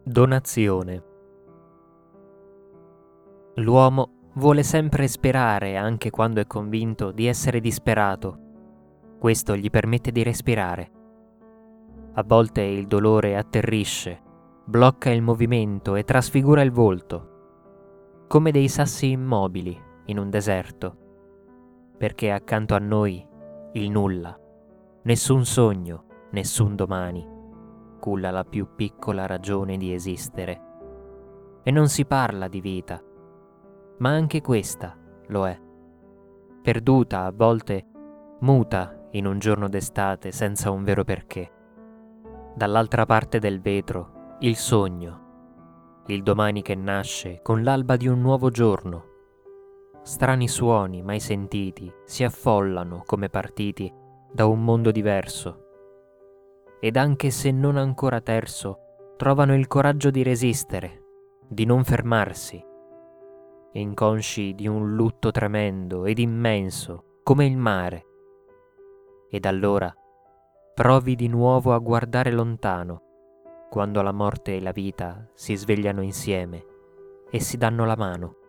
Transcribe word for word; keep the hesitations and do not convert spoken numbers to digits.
Donazione. L'uomo vuole sempre sperare anche quando è convinto di essere disperato. Questo gli permette di respirare. A volte il dolore atterrisce, blocca il movimento e trasfigura il volto, come dei sassi immobili in un deserto, perché accanto a noi il nulla, nessun sogno, nessun domani, culla la più piccola ragione di esistere. E non si parla di vita, ma anche questa lo è, perduta a volte, muta in un giorno d'estate senza un vero perché. Dall'altra parte del vetro, il sogno, il domani che nasce con l'alba di un nuovo giorno. Strani suoni mai sentiti si affollano come partiti da un mondo diverso. Ed anche se non ancora terso, trovano il coraggio di resistere, di non fermarsi, inconsci di un lutto tremendo ed immenso come il mare. Ed allora provi di nuovo a guardare lontano, quando la morte e la vita si svegliano insieme e si danno la mano.